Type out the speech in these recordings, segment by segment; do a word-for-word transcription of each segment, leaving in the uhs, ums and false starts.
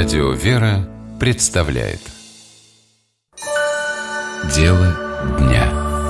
Радио «Вера» представляет Дело дня.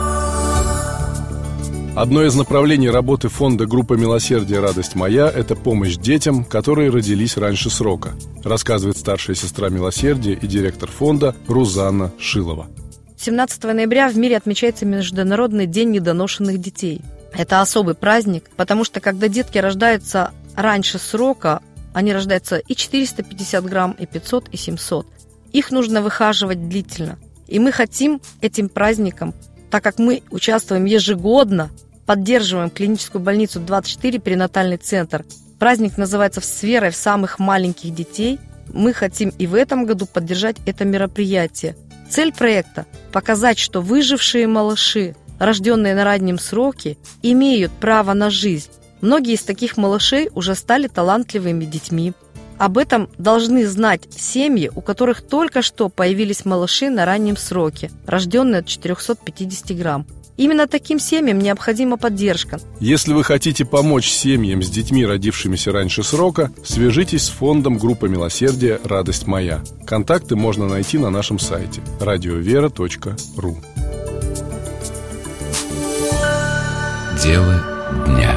Одно из направлений работы фонда «Группа милосердия. Радость моя» – это помощь детям, которые родились раньше срока, рассказывает старшая сестра милосердия и директор фонда Рузанна Шилова. семнадцатого ноября в мире отмечается Международный день недоношенных детей. Это особый праздник, потому что когда детки рождаются раньше срока, они рождаются и четыреста пятьдесят грамм, и пятьсот, и семьсот. Их нужно выхаживать длительно. И мы хотим этим праздником, так как мы участвуем ежегодно, поддерживаем клиническую больницу двадцать четыре, перинатальный центр. Праздник называется «С верой в самых маленьких детей». Мы хотим и в этом году поддержать это мероприятие. Цель проекта – показать, что выжившие малыши, рожденные на раннем сроке, имеют право на жизнь. Многие из таких малышей уже стали талантливыми детьми. Об этом должны знать семьи, у которых только что появились малыши на раннем сроке, рожденные от четыреста пятьдесят грамм. Именно таким семьям необходима поддержка. Если вы хотите помочь семьям с детьми, родившимися раньше срока, свяжитесь с фондом «Группа милосердия. Радость моя». Контакты можно найти на нашем сайте радиовера точка ру. Дело дня.